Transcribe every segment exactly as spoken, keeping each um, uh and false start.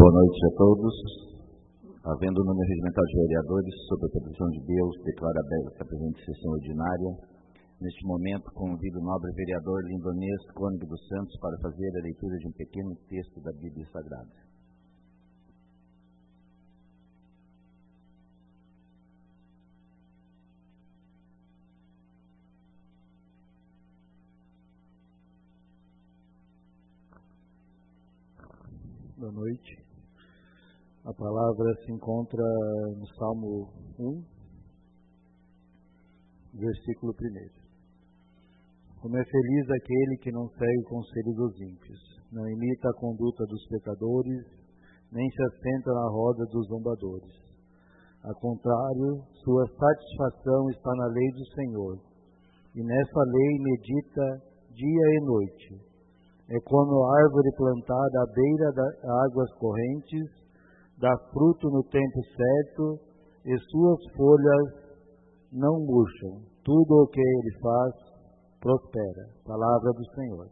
Boa noite a todos. Havendo o número regimental de vereadores, sob a proteção de Deus, declaro aberta a presente sessão ordinária. Neste momento, convido o nobre vereador Lindonês Cônigo dos Santos para fazer a leitura de um pequeno texto da Bíblia Sagrada. Boa noite. A palavra se encontra no Salmo um, versículo primeiro. Como é feliz aquele que não segue o conselho dos ímpios, não imita a conduta dos pecadores, nem se assenta na roda dos zombadores. Ao contrário, sua satisfação está na lei do Senhor, e nessa lei medita dia e noite. É como a árvore plantada à beira das águas correntes, dá fruto no tempo certo, e suas folhas não murcham. Tudo o que ele faz prospera. Palavra do Senhor.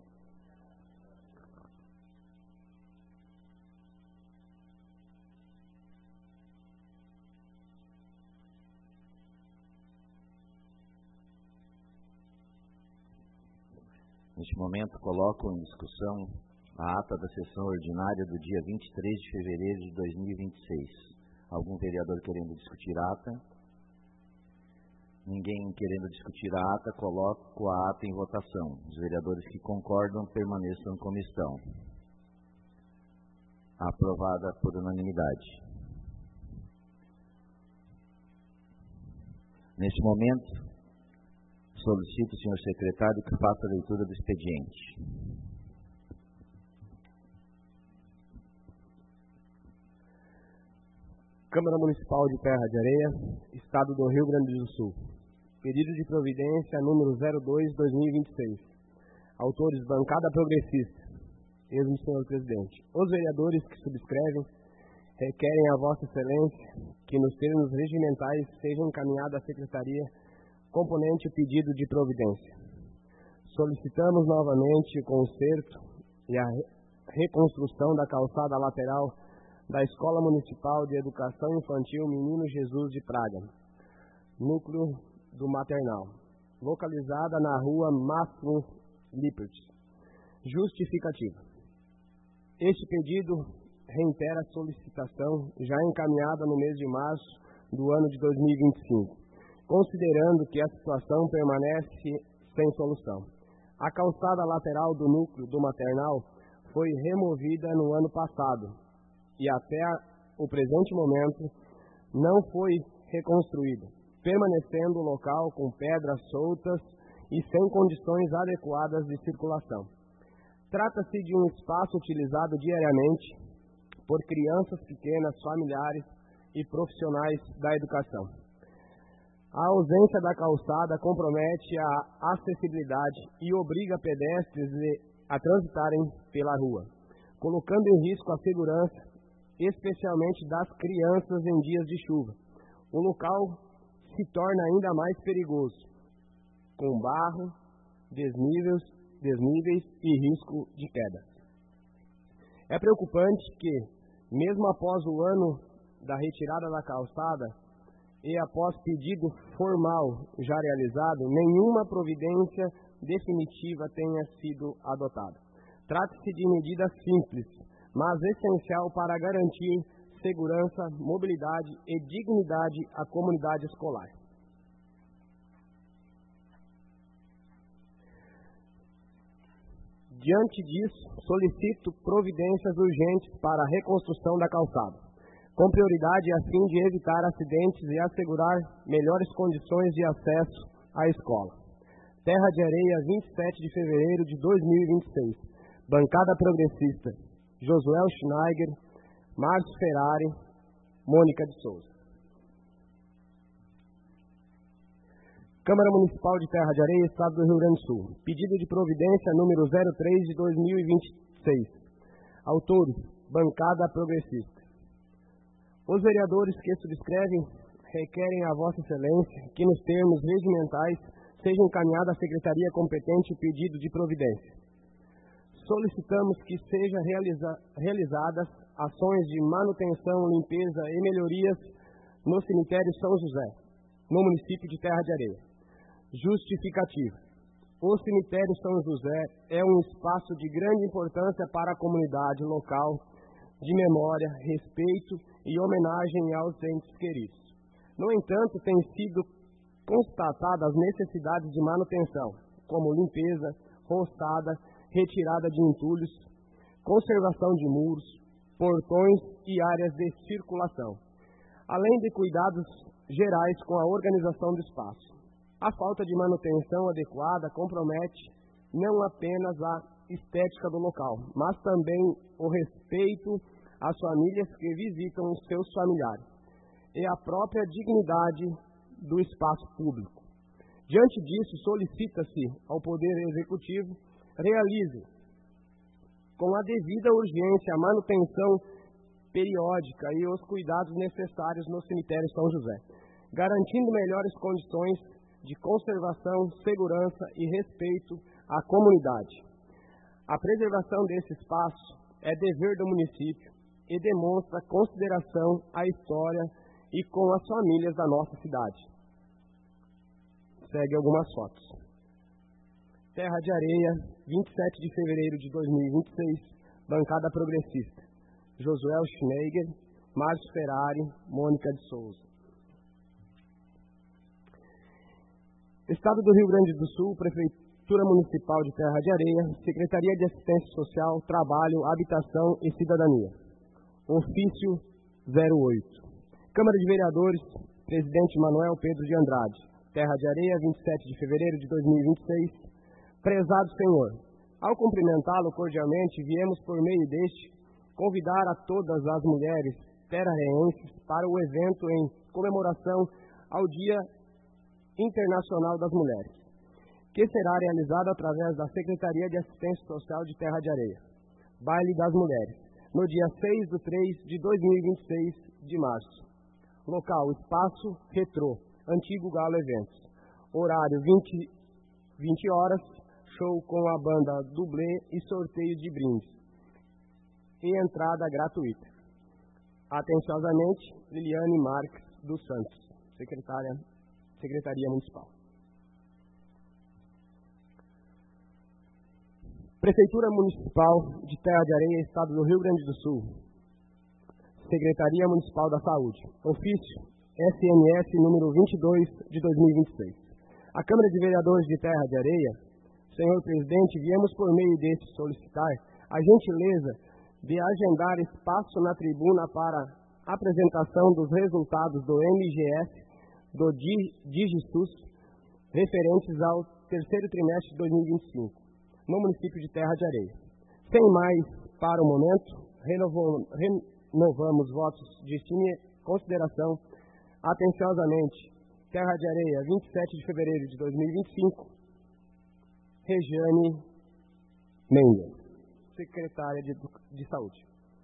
Neste momento, coloco em discussão a ata da sessão ordinária do dia vinte e três de fevereiro de dois mil e vinte e seis. Algum vereador querendo discutir a ata? Ninguém querendo discutir a ata, coloco a ata em votação. Os vereadores que concordam permaneçam como estão. Aprovada por unanimidade. Neste momento, solicito o senhor secretário que faça a leitura do expediente. Câmara Municipal de Terra de Areia, Estado do Rio Grande do Sul. Pedido de providência número zero dois barra dois mil e vinte e seis. Autores, bancada progressista. Mesmo senhor presidente. Os vereadores que subscrevem requerem a Vossa Excelência que nos termos regimentais seja encaminhada à Secretaria componente o pedido de providência. Solicitamos novamente o conserto e a reconstrução da calçada lateral da Escola Municipal de Educação Infantil Menino Jesus de Praga, núcleo do maternal, localizada na rua Máximo Lippert. Justificativa. Este pedido reitera a solicitação já encaminhada no mês de março do ano de dois mil e vinte e cinco, considerando que a situação permanece sem solução. A calçada lateral do núcleo do maternal foi removida no ano passado e até o presente momento não foi reconstruída, permanecendo o local com pedras soltas e sem condições adequadas de circulação. Trata-se de um espaço utilizado diariamente por crianças pequenas, familiares e profissionais da educação. A ausência da calçada compromete a acessibilidade e obriga pedestres a transitarem pela rua, colocando em risco a segurança, especialmente das crianças em dias de chuva. O local se torna ainda mais perigoso, com barro, desníveis, desníveis e risco de queda. É preocupante que, mesmo após o ano da retirada da calçada e após pedido formal já realizado, nenhuma providência definitiva tenha sido adotada. Trata-se de medida simples, mas essencial para garantir segurança, mobilidade e dignidade à comunidade escolar. Diante disso, solicito providências urgentes para a reconstrução da calçada, com prioridade a fim de evitar acidentes e assegurar melhores condições de acesso à escola. Terra de Areia, vinte e sete de fevereiro de dois mil e vinte e seis. Bancada progressista. Josué Schneiger, Márcio Ferrari, Mônica de Souza. Câmara Municipal de Terra de Areia, Estado do Rio Grande do Sul. Pedido de providência número zero três de dois mil e vinte e seis. Autores, bancada progressista. Os vereadores que subscrevem requerem a Vossa Excelência que, nos termos regimentais, seja encaminhada à Secretaria competente o pedido de providência. Solicitamos que sejam realiza- realizadas ações de manutenção, limpeza e melhorias no cemitério São José, no município de Terra de Areia. Justificativa. O cemitério São José é um espaço de grande importância para a comunidade local, de memória, respeito e homenagem aos entes queridos. No entanto, têm sido constatadas as necessidades de manutenção, como limpeza, roçada, retirada de entulhos, conservação de muros, portões e áreas de circulação, além de cuidados gerais com a organização do espaço. A falta de manutenção adequada compromete não apenas a estética do local, mas também o respeito às famílias que visitam os seus familiares e a própria dignidade do espaço público. Diante disso, solicita-se ao Poder Executivo realize, com a devida urgência, a manutenção periódica e os cuidados necessários no cemitério São José, garantindo melhores condições de conservação, segurança e respeito à comunidade. A preservação desse espaço é dever do município e demonstra consideração à história e com as famílias da nossa cidade. Segue algumas fotos. Terra de Areia, vinte e sete de fevereiro de dois mil e vinte e seis, bancada progressista. Josué Schneiger, Márcio Ferrari, Mônica de Souza. Estado do Rio Grande do Sul, Prefeitura Municipal de Terra de Areia, Secretaria de Assistência Social, Trabalho, Habitação e Cidadania. Ofício zero oito. Câmara de Vereadores, Presidente Manuel Pedro de Andrade. Terra de Areia, vinte e sete de fevereiro de dois mil e vinte e seis. Prezado Senhor, ao cumprimentá-lo cordialmente, viemos por meio deste convidar a todas as mulheres terrarenses para o evento em comemoração ao Dia Internacional das Mulheres, que será realizado através da Secretaria de Assistência Social de Terra de Areia. Baile das Mulheres, no dia seis de três de dois mil e vinte e seis de março. Local, Espaço Retrô, Antigo Galo Eventos. Horário, vinte, vinte horas, show com a banda dublê e sorteio de brindes. E entrada gratuita. Atenciosamente, Liliane Marques dos Santos, secretária, Secretaria Municipal. Prefeitura Municipal de Terra de Areia, Estado do Rio Grande do Sul. Secretaria Municipal da Saúde. Ofício S M S número vinte e dois de dois mil e vinte e seis. A Câmara de Vereadores de Terra de Areia, senhor presidente, viemos por meio deste solicitar a gentileza de agendar espaço na tribuna para apresentação dos resultados do M G S do DigiSUS referentes ao terceiro trimestre de dois mil e vinte e cinco, no município de Terra de Areia. Sem mais, para o momento, renovamos, renovamos votos de estima e consideração. Atenciosamente, Terra de Areia, vinte e sete de fevereiro de dois mil e vinte e cinco, Regiane Mendes, secretária de, de Saúde.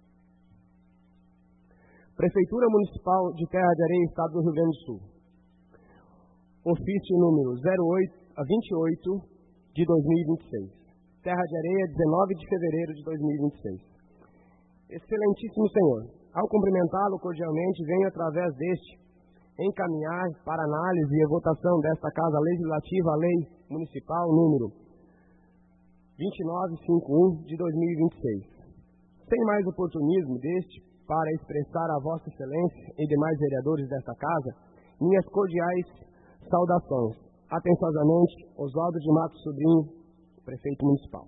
Prefeitura Municipal de Terra de Areia, Estado do Rio Grande do Sul. Ofício número zero oito a vinte e oito de dois mil e vinte e seis. Terra de Areia, dezenove de fevereiro de dois mil e vinte e seis. Excelentíssimo Senhor, ao cumprimentá-lo cordialmente, venho através deste encaminhar para análise e votação desta Casa Legislativa a Lei Municipal número vinte e nove cinquenta e um de dois mil e vinte e seis. Sem mais oportunismo deste, para expressar a Vossa Excelência e demais vereadores desta Casa, minhas cordiais saudações. Atenciosamente, Oswaldo de Matos Sobrinho, Prefeito Municipal.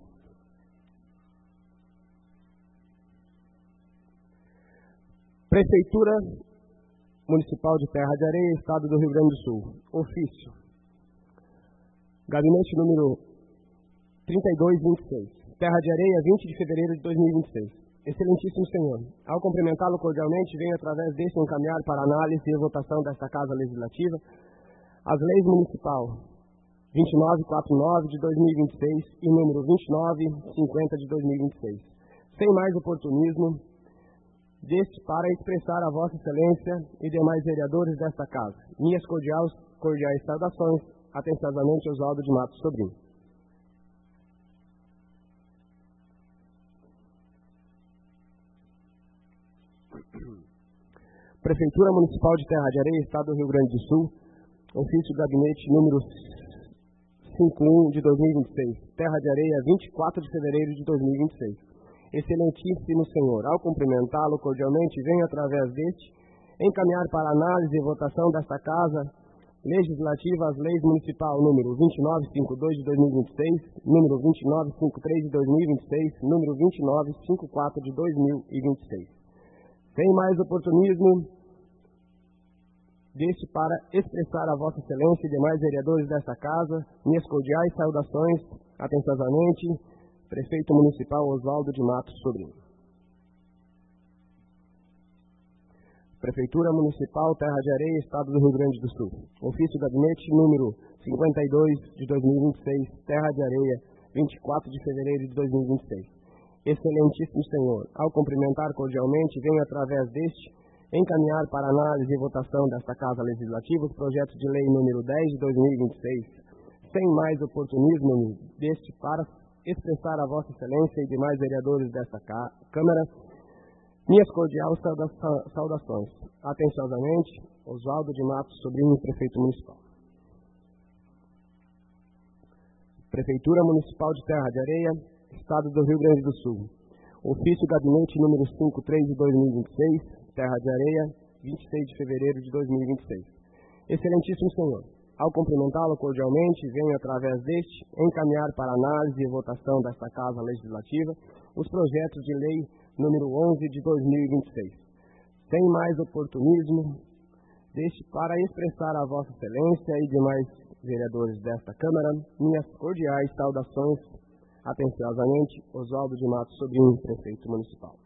Prefeitura Municipal de Terra de Areia, Estado do Rio Grande do Sul. Ofício. Gabinete número trinta e dois vinte e seis. Terra de Areia, vinte de fevereiro de dois mil e vinte e seis. Excelentíssimo Senhor, ao cumprimentá-lo cordialmente, venho através deste encaminhar para análise e votação desta Casa Legislativa as leis municipal vinte e nove quarenta e nove de dois mil e vinte e seis e número vinte e nove cinquenta de dois mil e vinte e seis. Sem mais oportunismo deste, para expressar a Vossa Excelência e demais vereadores desta Casa, minhas cordiais, cordiais saudações, atenciosamente Oswaldo de Matos Sobrinho. Prefeitura Municipal de Terra de Areia, Estado do Rio Grande do Sul, ofício gabinete número cinquenta e um de dois mil e vinte e seis, Terra de Areia, vinte e quatro de fevereiro de dois mil e vinte e seis. Excelentíssimo Senhor, ao cumprimentá-lo cordialmente, venho através deste encaminhar para análise e votação desta Casa Legislativa as leis municipal número vinte e nove cinquenta e dois de dois mil e vinte e seis, número vinte e nove cinquenta e três de dois mil e vinte e seis, número vinte e nove cinquenta e quatro de dois mil e vinte e seis. Sem mais oportunismo, deixe para expressar a Vossa Excelência e demais vereadores desta Casa minhas cordiais saudações, atenciosamente, Prefeito Municipal Oswaldo de Matos Sobrinho. Prefeitura Municipal Terra de Areia, Estado do Rio Grande do Sul. Ofício Gabinete número cinquenta e dois de dois mil e vinte e seis, Terra de Areia, vinte e quatro de fevereiro de dois mil e vinte e seis. Excelentíssimo Senhor, ao cumprimentar cordialmente, venho através deste encaminhar para análise e votação desta Casa Legislativa os projetos de lei número dez de dois mil e vinte e seis. Sem mais oportunismo deste para expressar a Vossa Excelência e demais vereadores desta Câmara minhas cordiais saudações. Atenciosamente, Oswaldo de Matos Sobrinho, Prefeito Municipal. Prefeitura Municipal de Terra de Areia, Estado do Rio Grande do Sul. Ofício Gabinete número cinquenta e três de dois mil e vinte e seis, Terra de Areia, vinte e seis de fevereiro de dois mil e vinte e seis. Excelentíssimo Senhor, ao cumprimentá-lo cordialmente, venho através deste encaminhar para análise e votação desta Casa Legislativa os projetos de lei número onze de dois mil e vinte e seis. Sem mais oportunismo, deixe para expressar a Vossa Excelência e demais vereadores desta Câmara minhas cordiais saudações, atenciosamente, Oswaldo de Matos Sobrinho, Prefeito Municipal.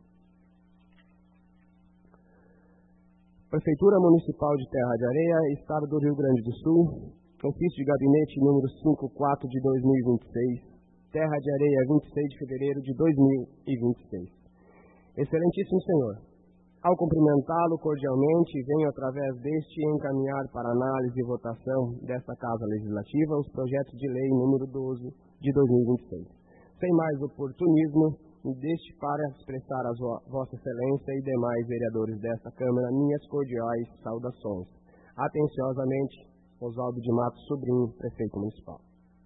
Prefeitura Municipal de Terra de Areia, Estado do Rio Grande do Sul, ofício de gabinete número cinquenta e quatro de dois mil e vinte e seis, Terra de Areia, vinte e seis de fevereiro de dois mil e vinte e seis. Excelentíssimo Senhor, ao cumprimentá-lo cordialmente, venho através deste encaminhar para análise e votação desta Casa Legislativa os projetos de lei número doze de dois mil e vinte e seis. Sem mais oportunismo, deixe para expressar a Vossa Excelência e demais vereadores desta Câmara minhas cordiais saudações. Atenciosamente, Oswaldo de Matos Sobrinho, Prefeito Municipal.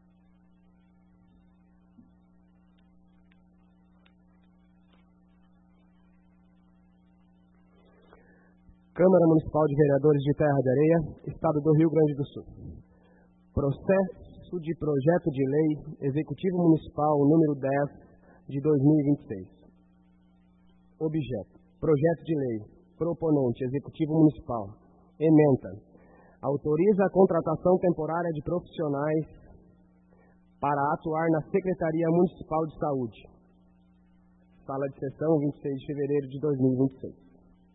Câmara Municipal de Vereadores de Terra de Areia, Estado do Rio Grande do Sul. Processo de Projeto de Lei Executivo Municipal número dez de dois mil e vinte e seis. Objeto: Projeto de Lei. Proponente: Executivo Municipal. Ementa: autoriza a contratação temporária de profissionais para atuar na Secretaria Municipal de Saúde. Sala de sessão, vinte e seis de fevereiro de dois mil e vinte e seis.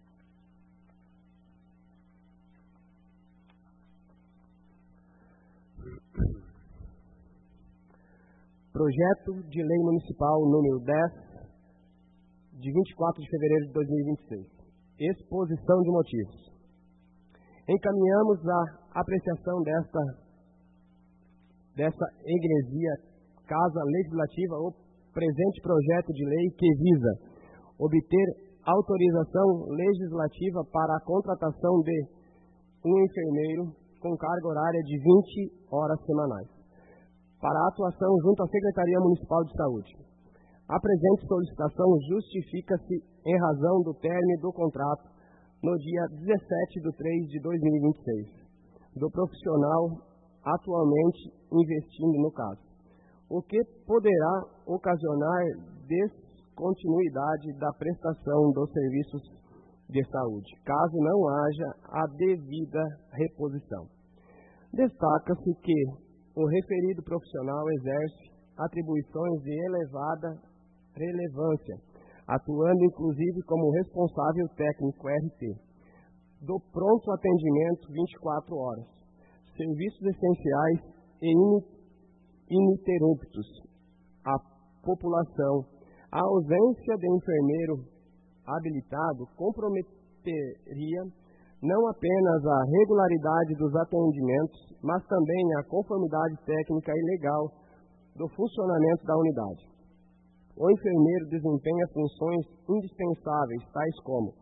Projeto de Lei Municipal número dez, de vinte e quatro de fevereiro de dois mil e vinte e seis. Exposição de motivos. Encaminhamos a apreciação desta, desta egresia Casa Legislativa o presente projeto de lei que visa obter autorização legislativa para a contratação de um enfermeiro com carga horária de vinte horas semanais para a atuação junto à Secretaria Municipal de Saúde. A presente solicitação justifica-se em razão do término do contrato no dia dezessete de três de dois mil e vinte e seis, do profissional atualmente investindo no caso, o que poderá ocasionar descontinuidade da prestação dos serviços de saúde, caso não haja a devida reposição. Destaca-se que o referido profissional exerce atribuições de elevada relevância, atuando inclusive como responsável técnico R T, do pronto atendimento vinte e quatro horas, serviços essenciais e ininterruptos à população. A ausência de enfermeiro habilitado comprometeria não apenas a regularidade dos atendimentos, mas também a conformidade técnica e legal do funcionamento da unidade. O enfermeiro desempenha funções indispensáveis, tais como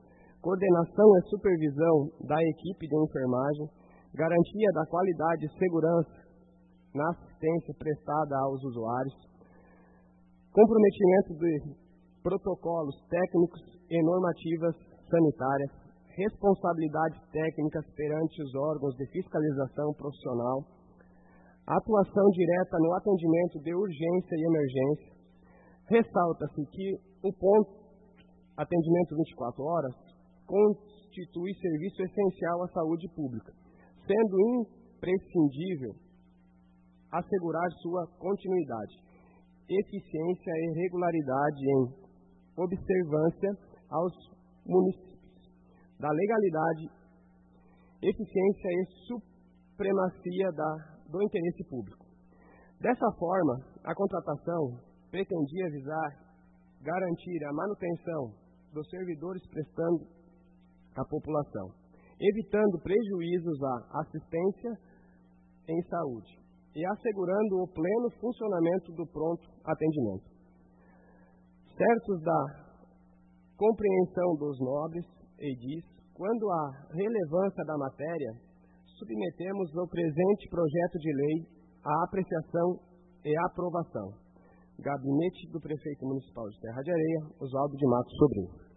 coordenação e supervisão da equipe de enfermagem, garantia da qualidade e segurança na assistência prestada aos usuários, comprometimento de protocolos técnicos e normativas sanitárias, responsabilidades técnicas perante os órgãos de fiscalização profissional, atuação direta no atendimento de urgência e emergência. Ressalta-se que o ponto atendimento vinte e quatro horas constitui serviço essencial à saúde pública, sendo imprescindível assegurar sua continuidade, eficiência e regularidade em observância aos municípios da legalidade, eficiência e supremacia da, do interesse público. Dessa forma, a contratação pretendia visar garantir a manutenção dos servidores prestando à população, evitando prejuízos à assistência em saúde e assegurando o pleno funcionamento do pronto atendimento. Certos da compreensão dos nobres edis, quando a relevância da matéria, submetemos o presente projeto de lei à apreciação e aprovação. Gabinete do Prefeito Municipal de Terra de Areia, Oswaldo de Matos Sobrinho.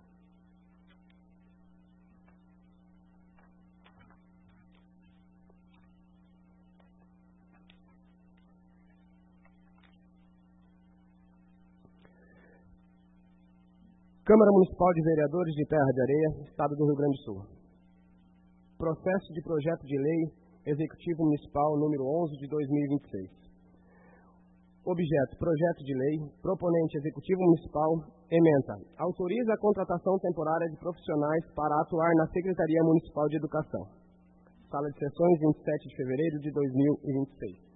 Câmara Municipal de Vereadores de Terra de Areia, Estado do Rio Grande do Sul. Processo de projeto de lei Executivo Municipal número onze de dois mil e vinte e seis. Objeto: projeto de lei. Proponente: Executivo Municipal. Ementa: autoriza a contratação temporária de profissionais para atuar na Secretaria Municipal de Educação. Sala de Sessões, vinte e sete de fevereiro de dois mil e vinte e seis.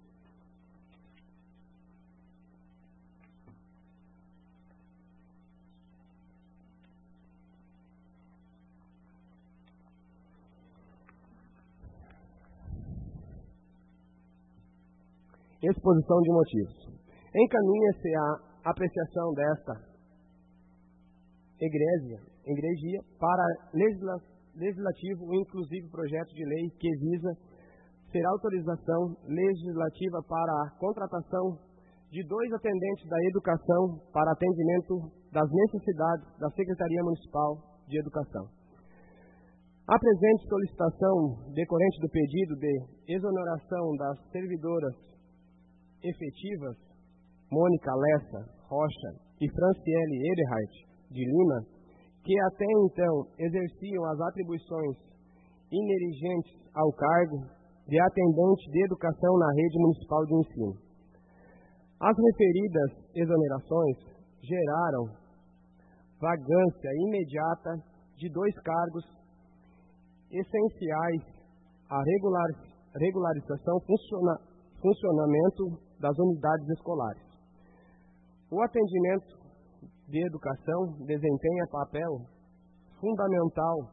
Exposição de motivos. Encaminha-se a apreciação desta egrégia, egregia para legisla, legislativo o inclusive projeto de lei que visa ser autorização legislativa para a contratação de dois atendentes da educação para atendimento das necessidades da Secretaria Municipal de Educação. A presente solicitação decorrente do pedido de exoneração das servidoras efetivas Mônica Lessa Rocha e Franciele Eberhardt de Lima, que até então exerciam as atribuições inerentes ao cargo de atendente de educação na rede municipal de ensino. As referidas exonerações geraram vagância imediata de dois cargos essenciais à regular, regularização funciona, funcionamento das unidades escolares. O atendimento de educação desempenha papel fundamental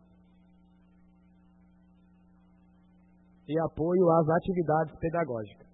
e apoio às atividades pedagógicas.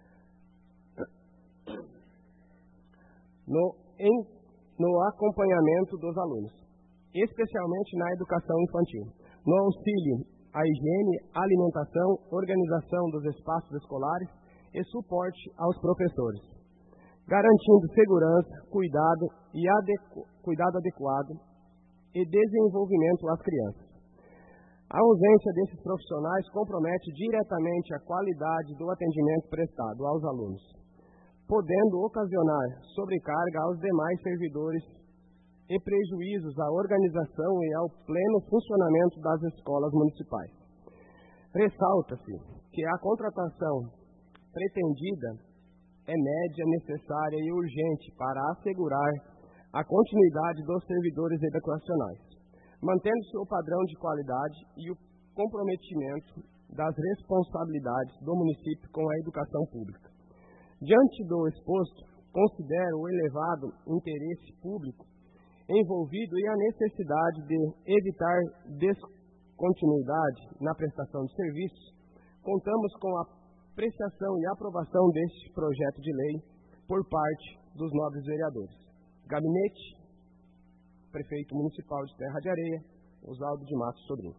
No, em, no acompanhamento dos alunos, especialmente na educação infantil, no auxílio à higiene, alimentação, organização dos espaços escolares e suporte aos professores, garantindo segurança, cuidado e adequ- cuidado adequado e desenvolvimento às crianças. A ausência desses profissionais compromete diretamente a qualidade do atendimento prestado aos alunos, podendo ocasionar sobrecarga aos demais servidores e prejuízos à organização e ao pleno funcionamento das escolas municipais. Ressalta-se que a contratação pretendida é média, necessária e urgente para assegurar a continuidade dos servidores educacionais, mantendo-se o padrão de qualidade e o comprometimento das responsabilidades do município com a educação pública. Diante do exposto, considero o elevado interesse público envolvido e a necessidade de evitar descontinuidade na prestação de serviços. Contamos com a apreciação e aprovação deste projeto de lei por parte dos nobres vereadores. Gabinete, Prefeito Municipal de Terra de Areia, Oswaldo de Matos Sobrinho.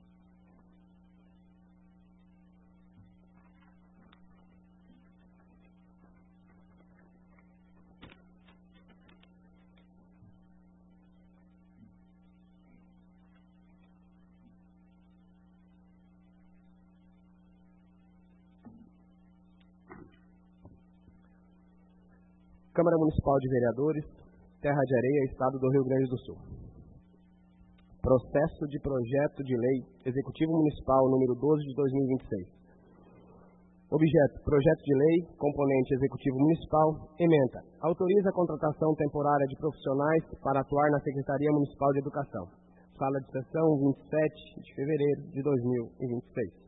Câmara Municipal de Vereadores, Terra de Areia, Estado do Rio Grande do Sul. Processo de Projeto de Lei Executivo Municipal número doze de dois mil e vinte e seis. Objeto: Projeto de Lei, componente Executivo Municipal, ementa. Autoriza a contratação temporária de profissionais para atuar na Secretaria Municipal de Educação. Sala de sessão, vinte e sete de fevereiro de dois mil e vinte e seis.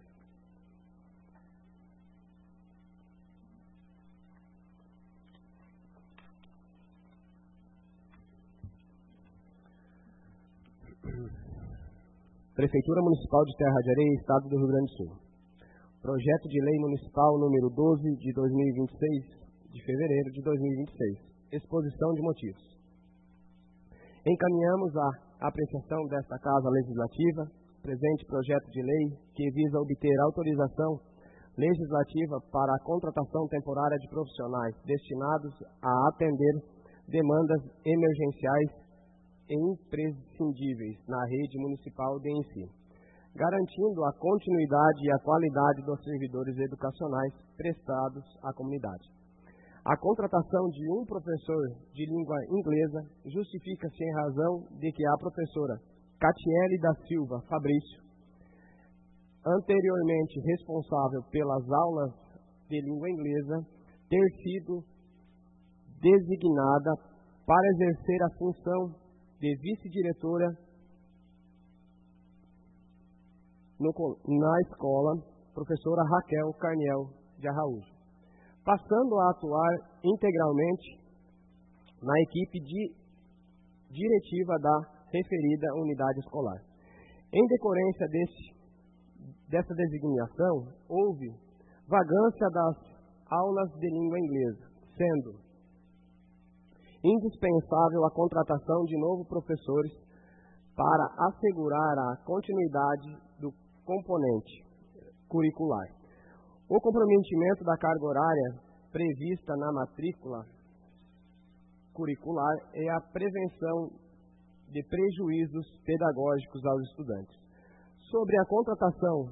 Prefeitura Municipal de Terra de Areia, Estado do Rio Grande do Sul. Projeto de Lei Municipal número doze de dois mil e vinte e seis, de fevereiro de dois mil e vinte e seis. Exposição de motivos. Encaminhamos a apreciação desta Casa Legislativa presente projeto de lei que visa obter autorização legislativa para a contratação temporária de profissionais destinados a atender demandas emergenciais e imprescindíveis na rede municipal de ensino, garantindo a continuidade e a qualidade dos servidores educacionais prestados à comunidade. A contratação de um professor de língua inglesa justifica-se em razão de que a professora Catiele da Silva Fabrício, anteriormente responsável pelas aulas de língua inglesa, ter sido designada para exercer a função de vice-diretora na escola, professora Raquel Carniel de Araújo, passando a atuar integralmente na equipe de diretiva da referida unidade escolar. Em decorrência desse, dessa designação, houve vagância das aulas de língua inglesa, sendo indispensável a contratação de novos professores para assegurar a continuidade do componente curricular. O comprometimento da carga horária prevista na matrícula curricular é a prevenção de prejuízos pedagógicos aos estudantes. Sobre a contratação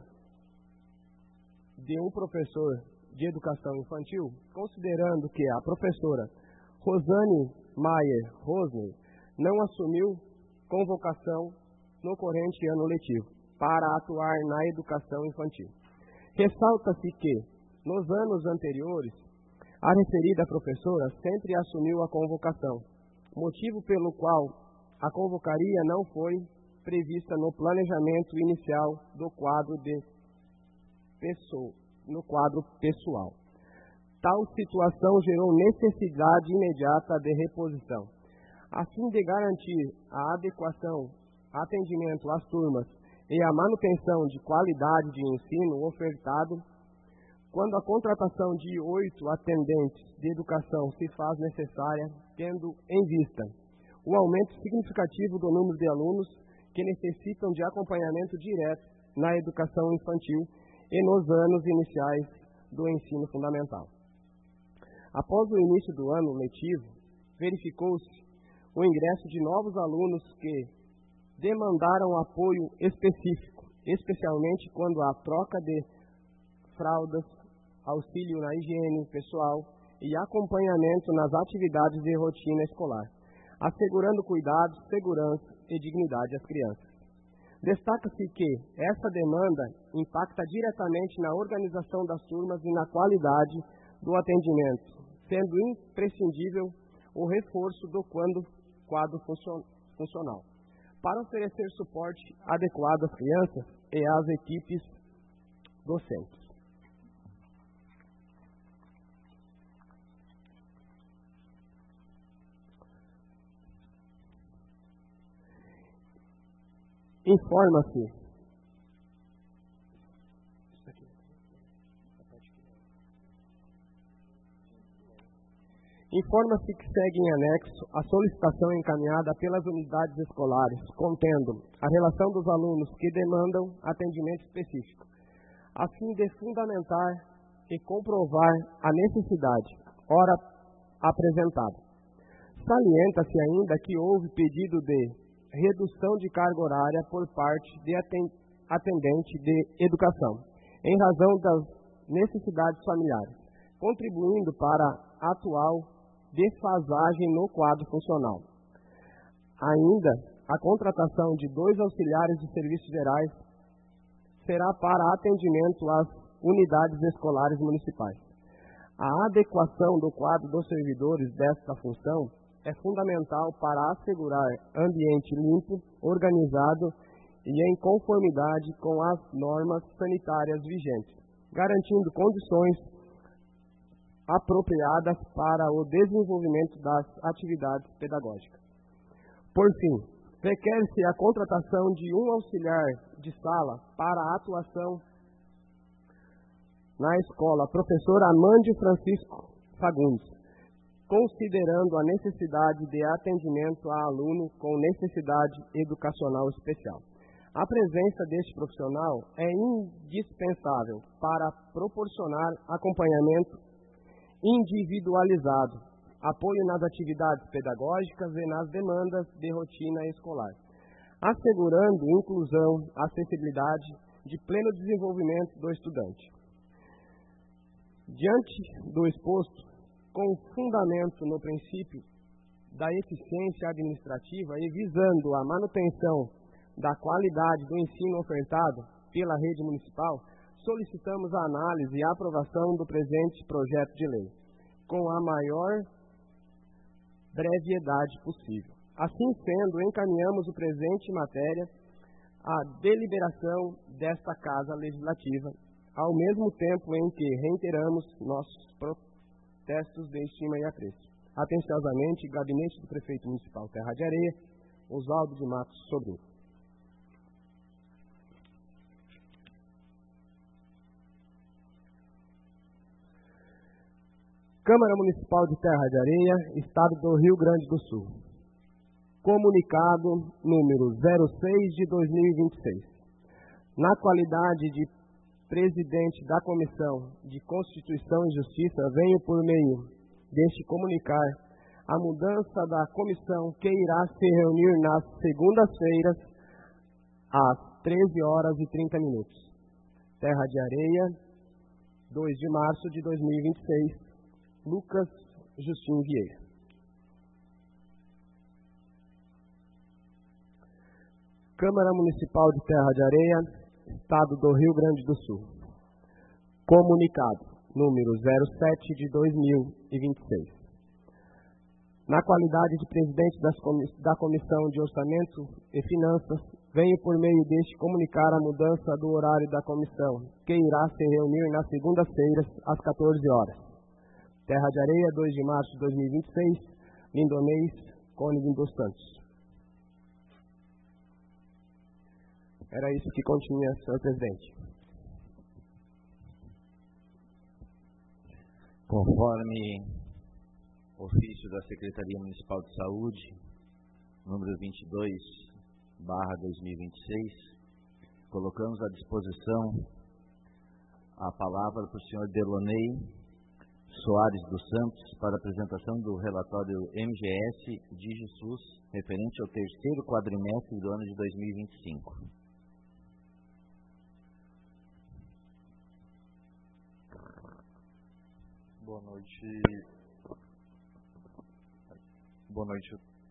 de um professor de educação infantil, considerando que a professora Rosane Maier Rosner não assumiu convocação no corrente ano letivo para atuar na educação infantil. Ressalta-se que, nos anos anteriores, a referida professora sempre assumiu a convocação, motivo pelo qual a convocaria não foi prevista no planejamento inicial do quadro de pessoa, no quadro pessoal. Tal situação gerou necessidade imediata de reposição. A fim de garantir a adequação, atendimento às turmas e a manutenção de qualidade de ensino ofertado, quando a contratação de oito atendentes de educação se faz necessária, tendo em vista o aumento significativo do número de alunos que necessitam de acompanhamento direto na educação infantil e nos anos iniciais do ensino fundamental. Após o início do ano letivo, verificou-se o ingresso de novos alunos que demandaram apoio específico, especialmente quando a troca de fraldas, auxílio na higiene pessoal e acompanhamento nas atividades de rotina escolar, assegurando cuidado, segurança e dignidade às crianças. Destaca-se que essa demanda impacta diretamente na organização das turmas e na qualidade do atendimento, sendo imprescindível o reforço do quadro funcional, para oferecer suporte adequado às crianças e às equipes docentes. Informa-se Informa-se que segue em anexo a solicitação encaminhada pelas unidades escolares, contendo a relação dos alunos que demandam atendimento específico, a fim de fundamentar e comprovar a necessidade, ora apresentada. Salienta-se ainda que houve pedido de redução de carga horária por parte de atendente de educação, em razão das necessidades familiares, contribuindo para a atual defasagem no quadro funcional. Ainda, a contratação de dois auxiliares de serviços gerais será para atendimento às unidades escolares municipais. A adequação do quadro dos servidores desta função é fundamental para assegurar ambiente limpo, organizado e em conformidade com as normas sanitárias vigentes, garantindo condições apropriadas para o desenvolvimento das atividades pedagógicas. Por fim, requer-se a contratação de um auxiliar de sala para a atuação na escola, professor Armando Francisco Fagundes, considerando a necessidade de atendimento a aluno com necessidade educacional especial. A presença deste profissional é indispensável para proporcionar acompanhamento individualizado, apoio nas atividades pedagógicas e nas demandas de rotina escolar, assegurando inclusão, acessibilidade de pleno desenvolvimento do estudante. Diante do exposto, com fundamento no princípio da eficiência administrativa e visando a manutenção da qualidade do ensino ofertado pela rede municipal, solicitamos a análise e a aprovação do presente projeto de lei, com a maior brevidade possível. Assim sendo, encaminhamos o presente matéria à deliberação desta Casa Legislativa, ao mesmo tempo em que reiteramos nossos protestos de estima e apreço. Atenciosamente, Gabinete do Prefeito Municipal Terra de Areia, Oswaldo de Matos Sobrinho. Câmara Municipal de Terra de Areia, Estado do Rio Grande do Sul. Comunicado número zero seis de dois mil e vinte e seis. Na qualidade de presidente da Comissão de Constituição e Justiça, venho por meio deste comunicar a mudança da comissão que irá se reunir nas segundas-feiras às treze horas e trinta minutos. Terra de Areia, dois de março de dois mil e vinte e seis. Lucas Justin Vieira. Câmara Municipal de Terra de Areia, Estado do Rio Grande do Sul. Comunicado número zero sete de dois mil e vinte e seis. Na qualidade de presidente das comiss da Comissão de Orçamento e Finanças, venho por meio deste comunicar a mudança do horário da comissão, que irá se reunir nas segundas-feiras às quatorze horas. Terra de Areia, dois de março de dois mil e vinte e seis, Lindonês, Cônigo dos Santos. Era isso que continha, senhor presidente. Conforme ofício da Secretaria Municipal de Saúde, número vinte e dois, barra dois mil e vinte e seis, colocamos à disposição a palavra para o senhor Delonei Soares dos Santos para apresentação do relatório M G S de Jesus referente ao terceiro quadrimestre do ano de dois mil e vinte e cinco. Boa noite. Boa noite.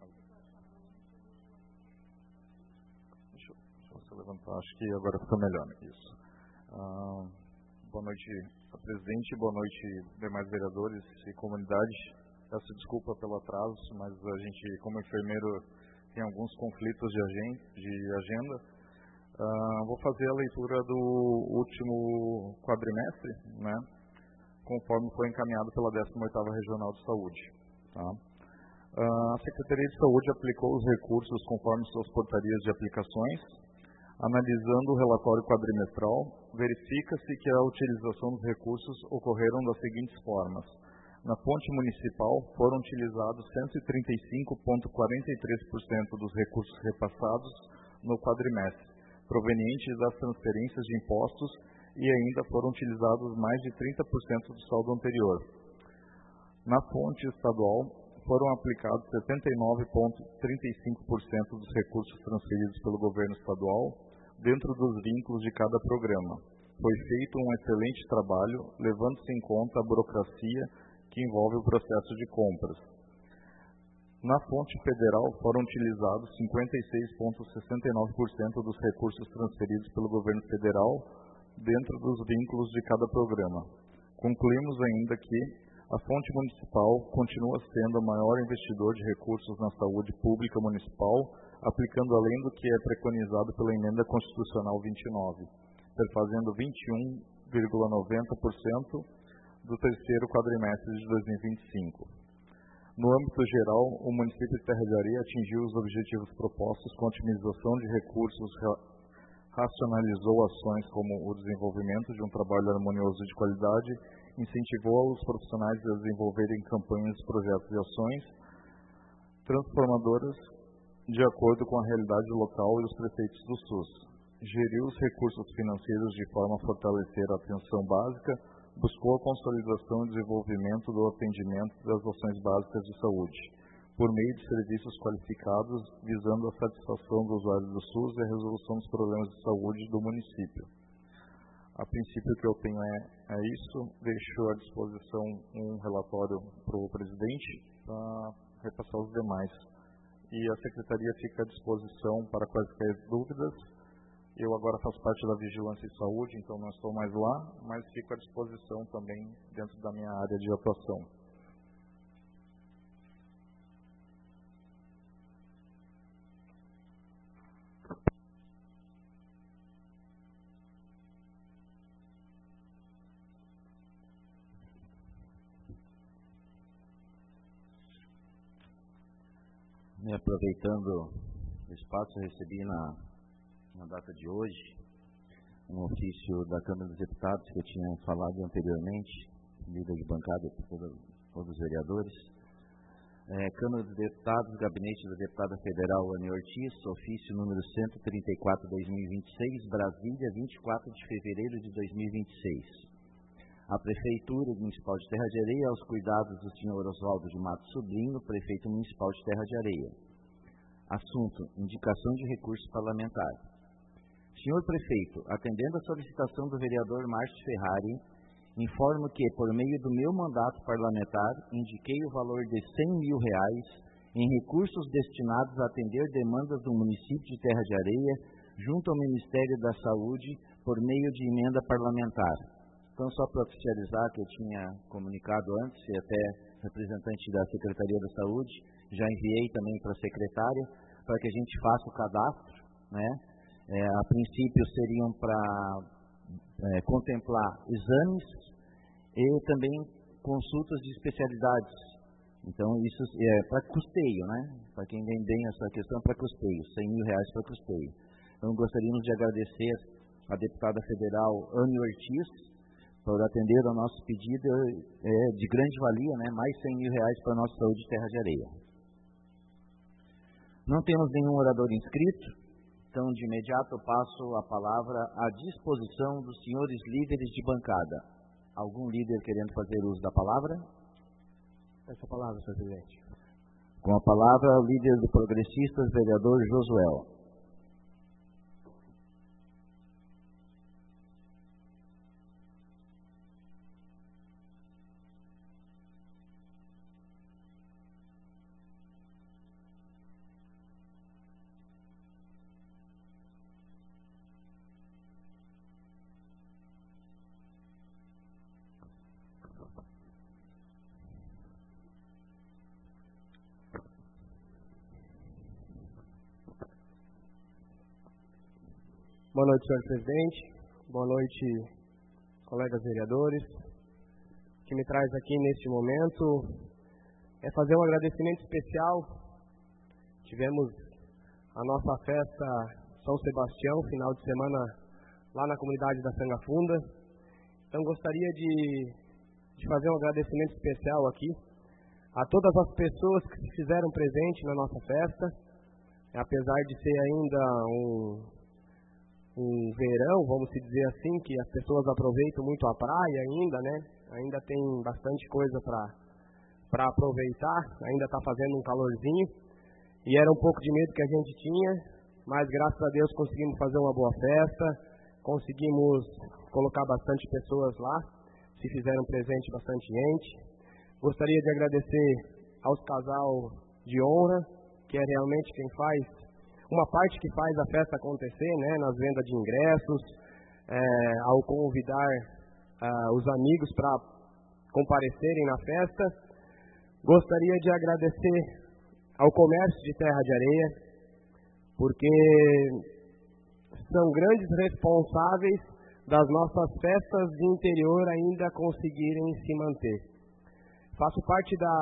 Deixa eu, deixa eu só levantar, acho que agora fica melhor isso. Ah, boa noite, presidente, boa noite, demais vereadores e comunidade. Peço desculpa pelo atraso, mas a gente, como enfermeiro, tem alguns conflitos de, agen de agenda. Ah, vou fazer a leitura do último quadrimestre, né, conforme foi encaminhado pela décima oitava Regional de Saúde. Tá? A Secretaria de Saúde aplicou os recursos conforme suas portarias de aplicações. Analisando o relatório quadrimestral, verifica-se que a utilização dos recursos ocorreram das seguintes formas. Na fonte municipal, foram utilizados cento e trinta e cinco vírgula quarenta e três por cento dos recursos repassados no quadrimestre, provenientes das transferências de impostos, e ainda foram utilizados mais de trinta por cento do saldo anterior. Na fonte estadual, foram aplicados setenta e nove vírgula trinta e cinco por cento dos recursos transferidos pelo governo estadual dentro dos vínculos de cada programa. Foi feito um excelente trabalho, levando-se em conta a burocracia que envolve o processo de compras. Na fonte federal, foram utilizados cinquenta e seis vírgula sessenta e nove por cento dos recursos transferidos pelo governo federal dentro dos vínculos de cada programa. Concluímos ainda que a fonte municipal continua sendo o maior investidor de recursos na saúde pública municipal, aplicando além do que é preconizado pela Emenda Constitucional vinte e nove, perfazendo vinte e um vírgula noventa por cento do terceiro quadrimestre de dois mil e vinte e cinco. No âmbito geral, o município de Terra de Areia atingiu os objetivos propostos com a otimização de recursos, racionalizou ações como o desenvolvimento de um trabalho harmonioso de qualidade, incentivou os profissionais a desenvolverem campanhas, projetos e ações transformadoras de acordo com a realidade local e os preceitos do SUS. Geriu os recursos financeiros de forma a fortalecer a atenção básica, buscou a consolidação e desenvolvimento do atendimento das ações básicas de saúde, por meio de serviços qualificados, visando a satisfação do usuário do SUS e a resolução dos problemas de saúde do município. A princípio, o que eu tenho é, é isso. Deixo à disposição um relatório para o presidente para repassar os demais. E a secretaria fica à disposição para quaisquer dúvidas. Eu agora faço parte da Vigilância e Saúde, então não estou mais lá, mas fico à disposição também dentro da minha área de atuação. Me aproveitando o espaço, eu recebi na, na data de hoje um ofício da Câmara dos Deputados que eu tinha falado anteriormente, líder de bancada por todos os vereadores. É, Câmara dos Deputados, Gabinete da Deputada Federal Anny Ortiz, ofício número cento e trinta e quatro barra dois mil e vinte e seis, Brasília, vinte e quatro de fevereiro de dois mil e vinte e seis. A Prefeitura Municipal de Terra de Areia, aos cuidados do senhor Oswaldo de Matos Sobrinho, Prefeito Municipal de Terra de Areia. Assunto: indicação de recurso parlamentar. Senhor Prefeito, atendendo a solicitação do vereador Márcio Ferrari, informo que, por meio do meu mandato parlamentar, indiquei o valor de cem mil reais em recursos destinados a atender demandas do município de Terra de Areia, junto ao Ministério da Saúde, por meio de emenda parlamentar. Então, só para oficializar que eu tinha comunicado antes, e até representante da Secretaria da Saúde, já enviei também para a secretária, para que a gente faça o cadastro, né? É, a princípio seriam para é, contemplar exames e também consultas de especialidades. Então, isso é para custeio, né? Para quem vem bem essa questão, para custeio, cem mil reais para custeio. Então, gostaríamos de agradecer a deputada federal Anny Ortiz por atender ao nosso pedido, é de grande valia, né? Mais cem mil reais para a nossa saúde de Terra de Areia. Não temos nenhum orador inscrito, então de imediato eu passo a palavra à disposição dos senhores líderes de bancada. Algum líder querendo fazer uso da palavra? Essa palavra, senhor presidente. Com a palavra, o líder do Progressistas, vereador Josuel. Boa noite, senhor presidente. Boa noite, colegas vereadores. O que me traz aqui neste momento é fazer um agradecimento especial. Tivemos a nossa festa São Sebastião, final de semana, lá na comunidade da Sanga Funda. Então, gostaria de, de fazer um agradecimento especial aqui a todas as pessoas que se fizeram presente na nossa festa, apesar de ser ainda um, um verão, vamos dizer assim, que as pessoas aproveitam muito a praia ainda, né? Ainda tem bastante coisa para para aproveitar, ainda está fazendo um calorzinho, e era um pouco de medo que a gente tinha, mas graças a Deus conseguimos fazer uma boa festa, conseguimos colocar bastante pessoas lá, se fizeram presente bastante gente. Gostaria de agradecer aos casal de honra, que é realmente quem faz, uma parte que faz a festa acontecer, né, nas vendas de ingressos, é, ao convidar uh, os amigos para comparecerem na festa. Gostaria de agradecer ao comércio de Terra de Areia, porque são grandes responsáveis das nossas festas de interior ainda conseguirem se manter. Faço parte da,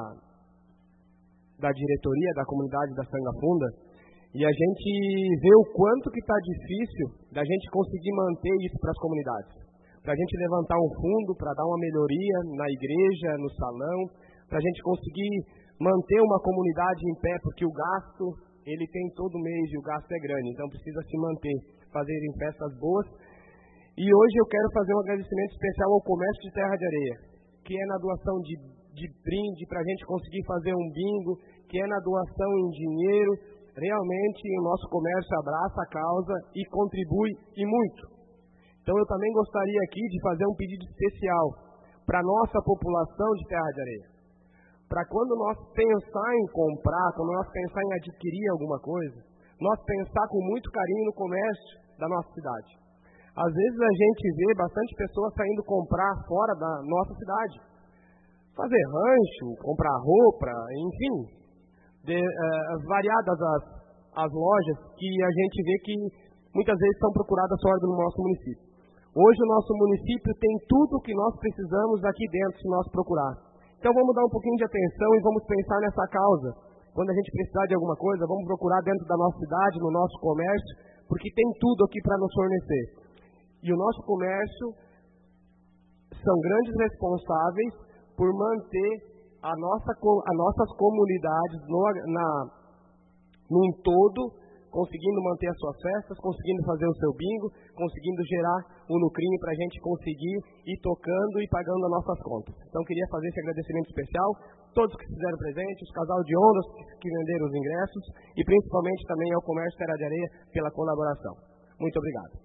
da diretoria da comunidade da Sanga Funda e a gente vê o quanto que está difícil da gente conseguir manter isso para as comunidades. Para a gente levantar um fundo, para dar uma melhoria na igreja, no salão, para a gente conseguir manter uma comunidade em pé, porque o gasto, ele tem todo mês e o gasto é grande, então precisa se manter, fazerem festas boas. E hoje eu quero fazer um agradecimento especial ao comércio de Terra de Areia, que é na doação de, de brinde, para a gente conseguir fazer um bingo, que é na doação em dinheiro. Realmente o nosso comércio abraça a causa e contribui, e muito. Então eu também gostaria aqui de fazer um pedido especial para a nossa população de Terra de Areia. Para quando nós pensar em comprar, quando nós pensar em adquirir alguma coisa, nós pensar com muito carinho no comércio da nossa cidade. Às vezes a gente vê bastante pessoas saindo comprar fora da nossa cidade. Fazer rancho, comprar roupa, enfim, de, uh, variadas as, as lojas que a gente vê que muitas vezes são procuradas fora do nosso município. Hoje o nosso município tem tudo o que nós precisamos aqui dentro se nós procurarmos. Então vamos dar um pouquinho de atenção e vamos pensar nessa causa. Quando a gente precisar de alguma coisa, vamos procurar dentro da nossa cidade, no nosso comércio, porque tem tudo aqui para nos fornecer. E o nosso comércio são grandes responsáveis por manter a nossa, as nossas comunidades no, na, num todo, conseguindo manter as suas festas, conseguindo fazer o seu bingo, conseguindo gerar um lucrinho para a gente conseguir ir tocando e pagando as nossas contas. Então, queria fazer esse agradecimento especial, todos que fizeram presente, os casal de honras que venderam os ingressos e principalmente também ao Comércio Terra de Areia pela colaboração. Muito obrigado.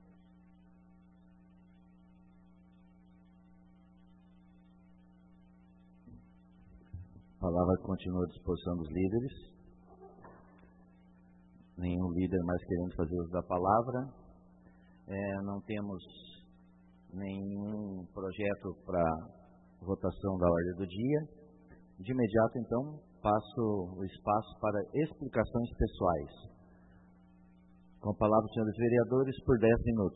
A palavra continua à disposição dos líderes. Nenhum líder mais querendo fazer uso da palavra. É, não temos nenhum projeto para votação da ordem do dia. De imediato, então, passo o espaço para explicações pessoais. Com a palavra, senhores vereadores, por dez minutos.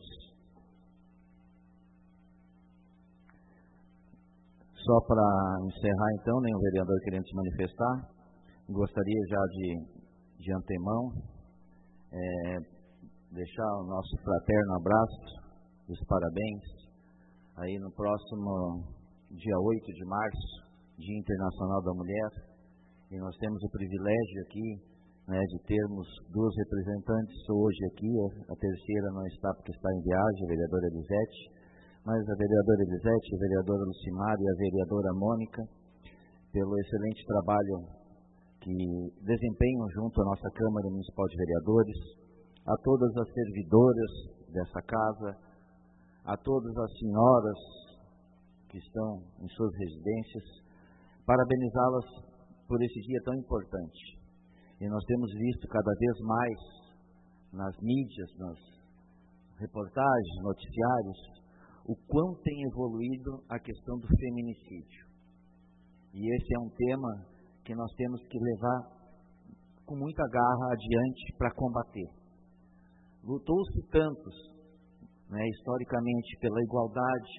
Só para encerrar, então, nenhum vereador querendo se manifestar, gostaria já de, de antemão, É, deixar o nosso fraterno abraço, os parabéns, aí no próximo dia oito de março, Dia Internacional da Mulher, e nós temos o privilégio aqui, né, de termos duas representantes hoje aqui, a terceira não está porque está em viagem, a vereadora Elisete, mas a vereadora Elisete, a vereadora Lucimar e a vereadora Mônica, pelo excelente trabalho que desempenham junto à nossa Câmara Municipal de Vereadores, a todas as servidoras dessa casa, a todas as senhoras que estão em suas residências, parabenizá-las por esse dia tão importante. E nós temos visto cada vez mais nas mídias, nas reportagens, noticiários, o quão tem evoluído a questão do feminicídio. E esse é um tema que nós temos que levar com muita garra adiante para combater. Lutou-se tantos, né, historicamente, pela igualdade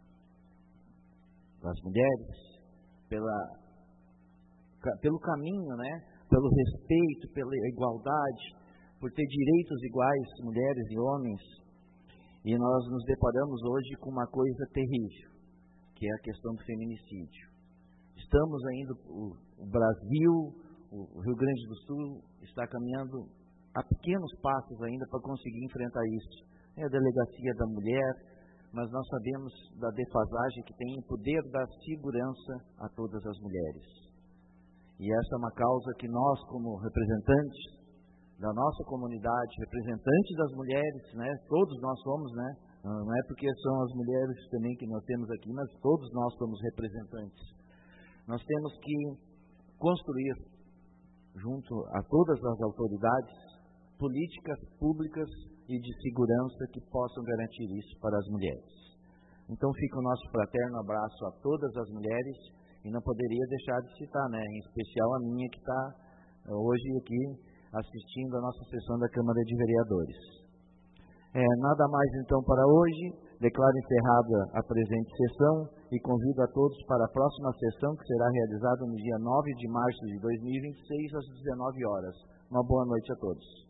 das mulheres, pela, pelo caminho, né, pelo respeito, pela igualdade, por ter direitos iguais, mulheres e homens. E nós nos deparamos hoje com uma coisa terrível, que é a questão do feminicídio. Estamos ainda, o, o Brasil, o Rio Grande do Sul está caminhando a pequenos passos ainda para conseguir enfrentar isso. É a delegacia da mulher, mas nós sabemos da defasagem que tem em poder dar segurança a todas as mulheres. E essa é uma causa que nós, como representantes da nossa comunidade, representantes das mulheres, né, todos nós somos, né, não é porque são as mulheres também que nós temos aqui, mas todos nós somos representantes. Nós temos que construir, junto a todas as autoridades, políticas públicas e de segurança que possam garantir isso para as mulheres. Então fica o nosso fraterno abraço a todas as mulheres, e não poderia deixar de citar, né, em especial a minha que está hoje aqui assistindo a nossa sessão da Câmara de Vereadores. É, nada mais então para hoje, declaro encerrada a presente sessão e convido a todos para a próxima sessão, que será realizada no dia nove de março de dois mil e vinte e seis, às dezenove horas. Uma boa noite a todos.